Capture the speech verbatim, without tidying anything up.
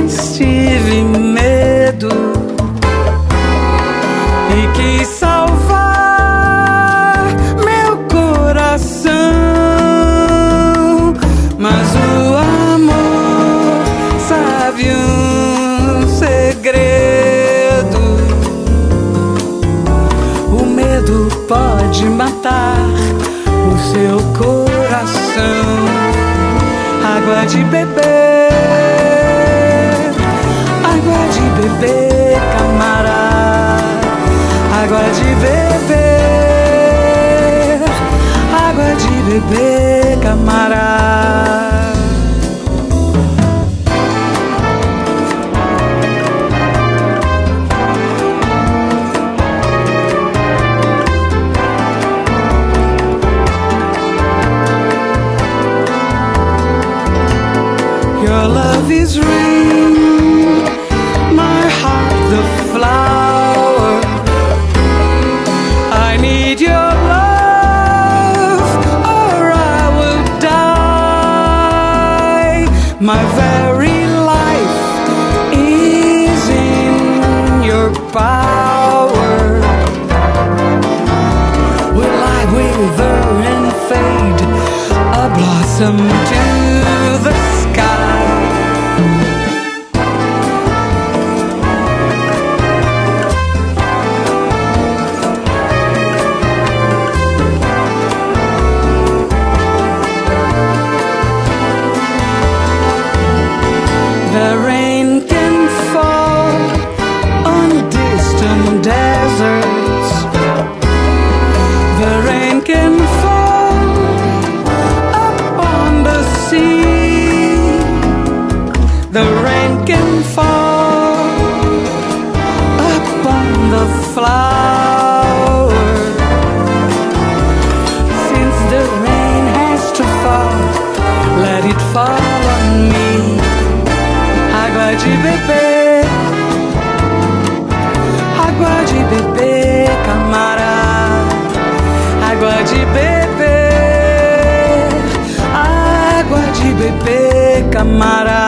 vez tive medo e quis salvar meu coração, mas o amor sabe um segredo. O medo pode matar o seu coração. Água de beber, água de beber, camarada. Água de beber, água de beber, camarada. Your love is ring, my heart the flower. I need your love or I will die. My very life is in your power. Will I wither and fade, a blossom to the sky? The rain can fall on distant deserts. The rain can fall upon the sea. The rain can fall upon the flower. Since the rain has to fall, let it fall on me. Água de beber, água de beber, camarada. Água de beber, água de beber, camarada.